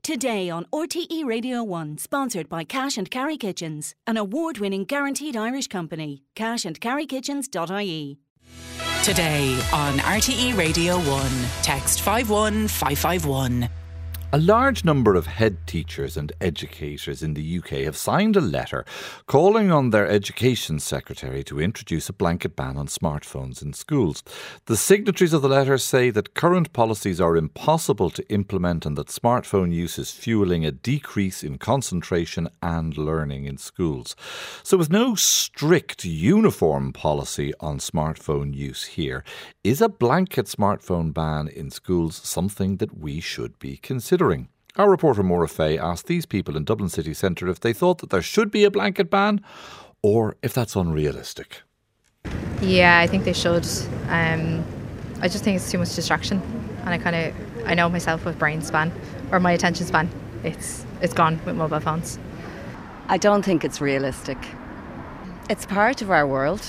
Today on RTE Radio 1, sponsored by Cash and Carry Kitchens, an award-winning guaranteed Irish company. cashandcarrykitchens.ie. Today on RTE Radio 1, text 51551. A large number of head teachers and educators in the UK have signed a letter calling on their education secretary to introduce a blanket ban on smartphones in schools. The signatories of the letter say that current policies are impossible to implement and that smartphone use is fuelling a decrease in concentration and learning in schools. So with no strict uniform policy on smartphone use here, is a blanket smartphone ban in schools something that we should be considering? Our reporter Maura Fay asked these people in Dublin city centre if they thought that there should be a blanket ban or if that's unrealistic. Yeah, I think they should. I just think it's too much distraction, and I know myself with brain span or my attention span. It's gone with mobile phones. I don't think it's realistic. It's part of our world.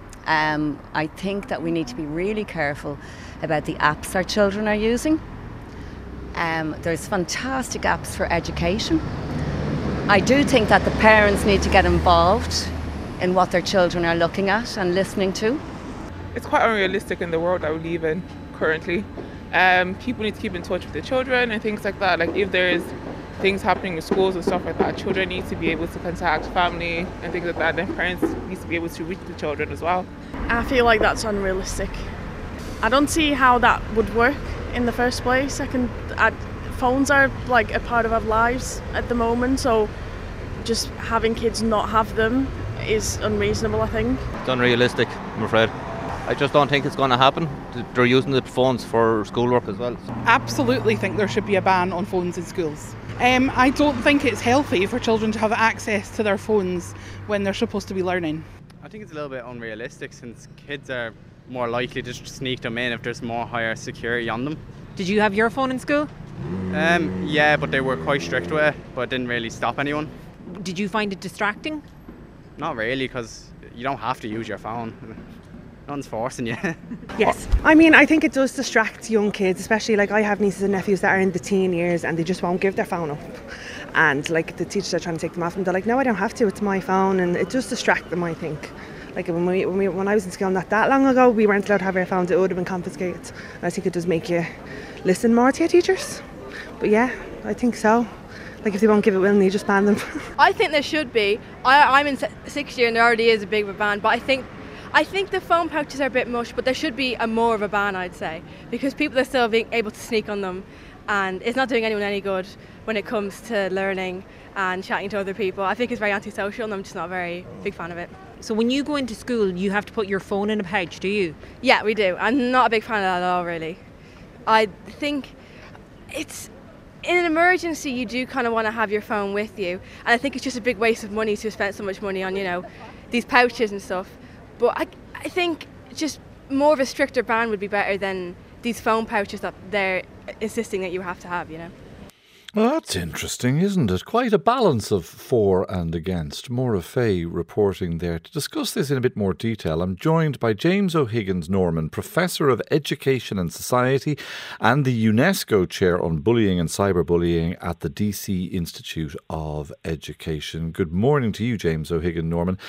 I think that we need to be really careful about the apps our children are using. There's fantastic apps for education. I do think that the parents need to get involved in what their children are looking at and listening to. It's quite unrealistic in the world that we live in currently. People need to keep in touch with their children and things like that. Like if there's things happening in schools and stuff like that, children need to be able to contact family and things like that. And parents need to be able to reach the children as well. I feel like that's unrealistic. I don't see how that would work in the first place. Phones are like a part of our lives at the moment, so just having kids not have them is unreasonable, I think. It's unrealistic, I'm afraid. I just don't think it's going to happen. They're using the phones for schoolwork as well. Absolutely think there should be a ban on phones in schools. I don't think it's healthy for children to have access to their phones when they're supposed to be learning. I think it's a little bit unrealistic since kids are more likely to sneak them in if there's more higher security on them. Did you have your phone in school? Yeah, but they were quite strict with it, but it didn't really stop anyone. Did you find it distracting? Not really, because you don't have to use your phone. No one's forcing you. Yes, I mean, I think it does distract young kids, especially like I have nieces and nephews that are in the teen years and they just won't give their phone up. And like the teachers are trying to take them off and they're like, no, I don't have to, it's my phone, and it does distract them, I think. Like when I was in school not that long ago, we weren't allowed to have our phones, it would have been confiscated. And I think it does make you listen more to your teachers. But yeah, I think so. Like if they won't give it willingly, just ban them. I think there should be. I'm in sixth year and there already is a big of a ban, but I think the phone pouches are a bit much, but there should be more of a ban, I'd say, because people are still being able to sneak on them and it's not doing anyone any good when it comes to learning and chatting to other people. I think it's very antisocial and I'm just not a very big fan of it. So when you go into school, you have to put your phone in a pouch, do you? Yeah, we do. I'm not a big fan of that at all, really. I think it's, in an emergency, you do kind of want to have your phone with you. And I think it's just a big waste of money to spend so much money on, these pouches and stuff. But I think just more of a stricter ban would be better than these phone pouches that they're insisting that you have to have, Well, that's interesting, isn't it? Quite a balance of for and against. Maura Fay reporting there. To discuss this in a bit more detail, I'm joined by James O'Higgins Norman, Professor of Education and Society and the UNESCO Chair on Bullying and Cyberbullying at the DC Institute of Education. Good morning to you, James O'Higgins Norman.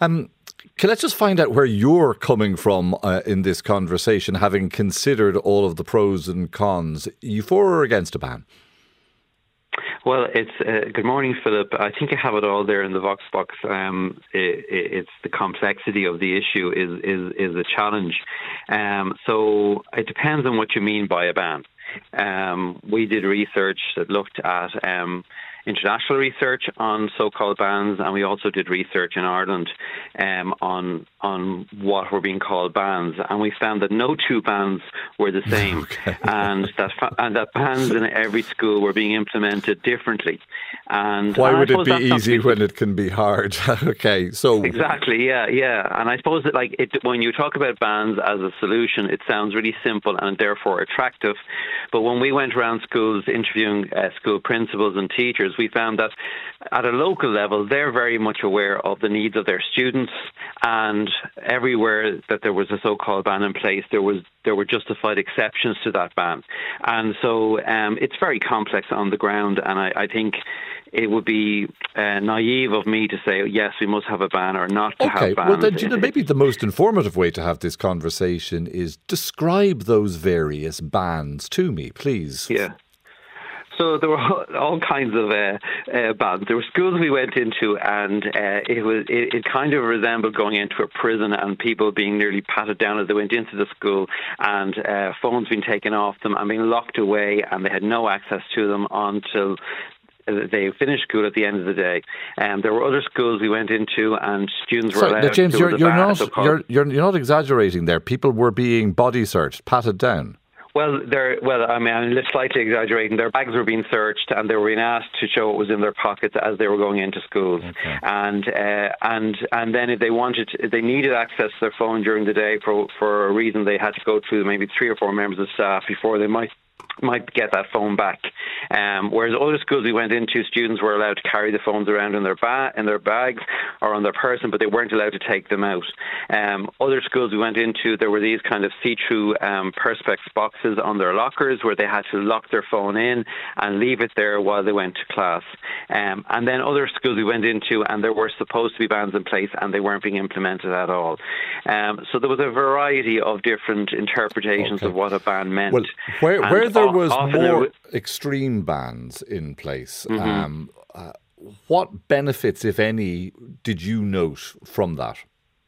Let's just find out where you're coming from in this conversation, having considered all of the pros and cons. You for or against a ban? Well, it's good morning, Philip. I think you have it all there in the Vox box. It's the complexity of the issue is a challenge. So it depends on what you mean by a ban. We did research that looked at international research on so-called bans, and we also did research in Ireland on what were being called bans, and we found that no two bans were the same. Okay. and that bans in every school were being implemented differently. And why would it be easy when it can be hard? Okay, so exactly, yeah. And I suppose that when you talk about bans as a solution, it sounds really simple and therefore attractive. But when we went around schools interviewing school principals and teachers, we found that at a local level, they're very much aware of the needs of their students, and everywhere that there was a so-called ban in place, there were justified exceptions to that ban. And so it's very complex on the ground, and I think it would be naive of me to say, yes, we must have a ban or not to have bans. Well, then, maybe the most informative way to have this conversation is describe those various bans to me, please. Yeah. So there were all kinds of bans. There were schools we went into, and it kind of resembled going into a prison and people being nearly patted down as they went into the school, and phones being taken off them and being locked away, and they had no access to them until they finished school at the end of the day. There were other schools we went into, and students were allowed. Now, James, you're not exaggerating there. People were being body searched, patted down. Well, I'm slightly exaggerating. Their bags were being searched, and they were being asked to show what was in their pockets as they were going into schools. Okay. And then if they needed access to their phone during the day for a reason, they had to go through maybe 3 or 4 members of staff before they might get that phone back. Whereas other schools we went into, students were allowed to carry the phones around in their bags or on their person, but they weren't allowed to take them out. Other schools we went into, there were these kind of see-through perspex boxes on their lockers where they had to lock their phone in and leave it there while they went to class. And then other schools we went into, and there were supposed to be bans in place, and they weren't being implemented at all. So there was a variety of different interpretations of what a ban meant. Well, where there was more extreme bans in place, what benefits, if any, did you note from that?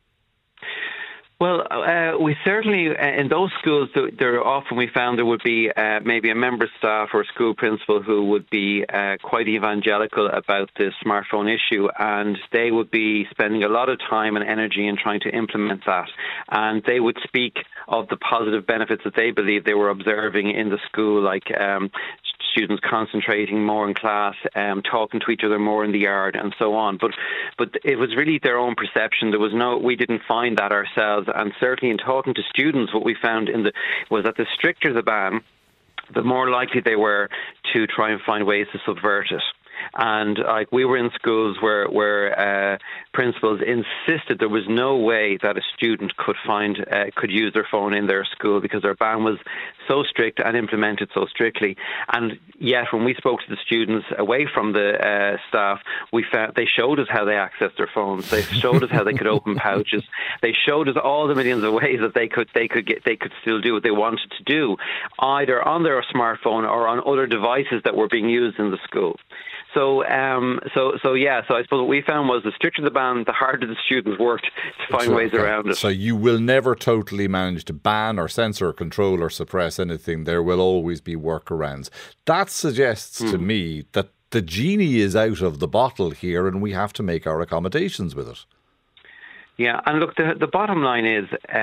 Well, we certainly, in those schools, there often we found there would be maybe a member of staff or a school principal who would be quite evangelical about the smartphone issue, and they would be spending a lot of time and energy in trying to implement that. And they would speak of the positive benefits that they believe they were observing in the school, like students concentrating more in class, talking to each other more in the yard, and so on. But it was really their own perception. We didn't find that ourselves. And certainly in talking to students, what we found was that the stricter the ban, the more likely they were to try and find ways to subvert it. And we were in schools where principals insisted there was no way that a student could use their phone in their school because their ban was so strict and implemented so strictly. And yet, when we spoke to the students away from the staff, we found they showed us how they accessed their phones. They showed us how they could open pouches. They showed us all the millions of ways that they could still do what they wanted to do, either on their smartphone or on other devices that were being used in the school. So I suppose what we found was the stricter the ban, the harder the students worked to find ways around it. So you will never totally manage to ban or censor or control or suppress anything. There will always be workarounds. That suggests to me that the genie is out of the bottle here and we have to make our accommodations with it. Yeah, and look, the bottom line is,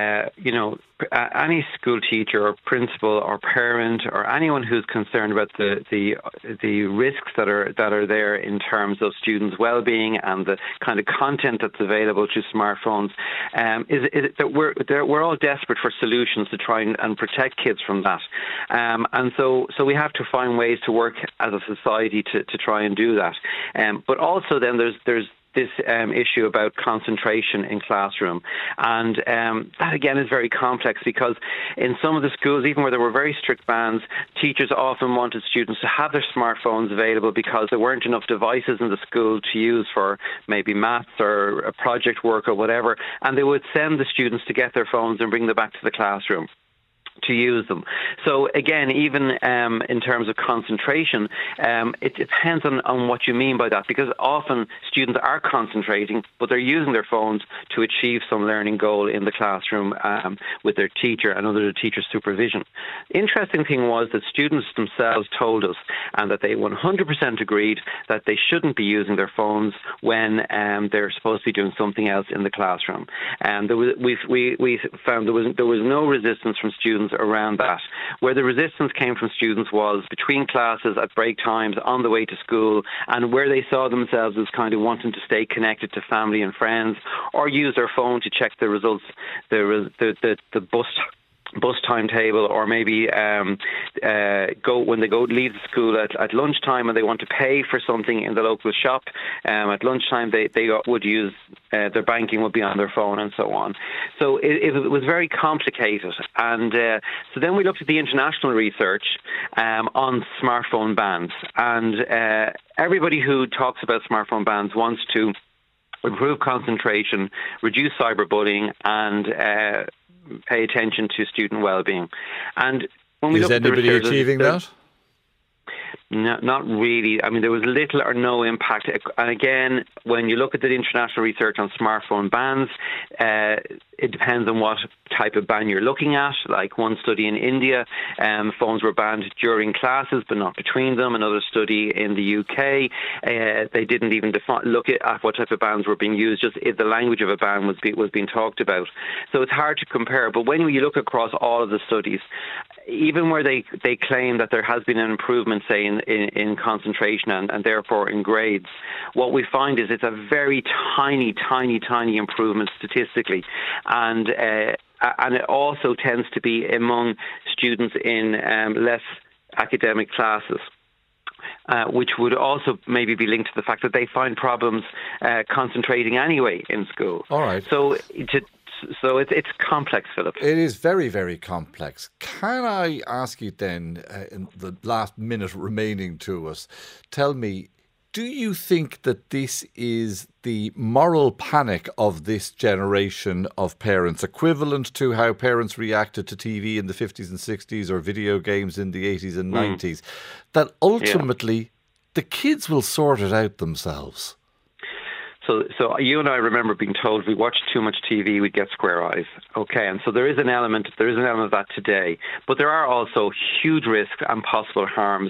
any school teacher or principal or parent or anyone who's concerned about the risks that are there in terms of students' well-being and the kind of content that's available through smartphones, is that we're all desperate for solutions to try and protect kids from that, and so we have to find ways to work as a society to try and do that, but also then there's this issue about concentration in classroom. And that, again, is very complex because in some of the schools, even where there were very strict bans, teachers often wanted students to have their smartphones available because there weren't enough devices in the school to use for maybe maths or a project work or whatever. And they would send the students to get their phones and bring them back to the classroom to use them. So again, even in terms of concentration, it depends on what you mean by that, because often students are concentrating, but they're using their phones to achieve some learning goal in the classroom with their teacher and under the teacher's supervision. The interesting thing was that students themselves told us, and that they 100% agreed, that they shouldn't be using their phones when they're supposed to be doing something else in the classroom. And we found there was no resistance from students around that. Where the resistance came from students was between classes, at break times, on the way to school, and where they saw themselves as kind of wanting to stay connected to family and friends, or use their phone to check the results, the bus timetable, or maybe when they leave the school at lunchtime and they want to pay for something in the local shop. At lunchtime, they would use their banking would be on their phone and so on. So it was very complicated. And so then we looked at the international research on smartphone bans, and everybody who talks about smartphone bans wants to improve concentration, reduce cyberbullying, and pay attention to student well-being. And when we is anybody achieving that? No, not really. I mean, there was little or no impact. And again, when you look at the international research on smartphone bans, it depends on what type of ban you're looking at. Like one study in India, phones were banned during classes but not between them. Another study in the UK, they didn't even look at what type of bans were being used, just if the language of a ban was being talked about. So it's hard to compare. But when you look across all of the studies, even where they claim that there has been an improvement, say, in concentration and therefore in grades, what we find is it's a very tiny improvement statistically. And it also tends to be among students in less academic classes. Which would also maybe be linked to the fact that they find problems concentrating anyway in school. All right. So it's complex, Philip. It is very, very complex. Can I ask you then, in the last minute remaining to us, tell me, do you think that this is the moral panic of this generation of parents, equivalent to how parents reacted to TV in the 50s and 60s or video games in the 80s and 90s, that ultimately the kids will sort it out themselves? So you and I remember being told if we watched too much TV, we'd get square eyes. Okay, and so there is an element of that today. But there are also huge risks and possible harms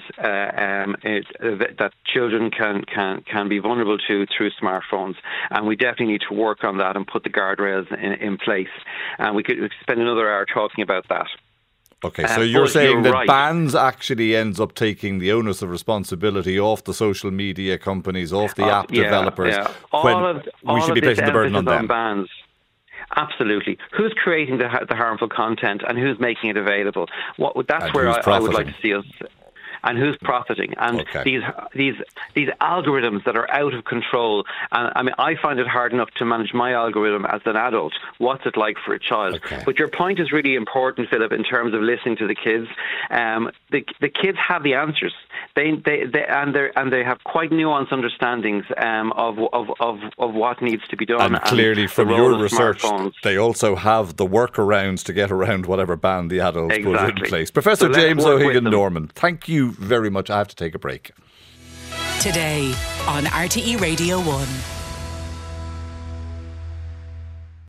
that children can be vulnerable to through smartphones. And we definitely need to work on that and put the guardrails in place. And we could spend another hour talking about that. Okay, so you're saying that bans actually ends up taking the onus of responsibility off the social media companies, off the app developers, when we should be placing the burden on them. Bans. Absolutely. Who's creating the harmful content and who's making it available? That's where I would like to see us. And who's profiting? And these algorithms that are out of control. And I mean, I find it hard enough to manage my algorithm as an adult. What's it like for a child? Okay. But your point is really important, Philip, in terms of listening to the kids. The kids have the answers. They have quite nuanced understandings of what needs to be done. And clearly, from your research, they also have the workarounds to get around whatever ban the adults put in place. Professor James O'Higgin Norman, thank you very much. I have to take a break. Today on RTE Radio 1.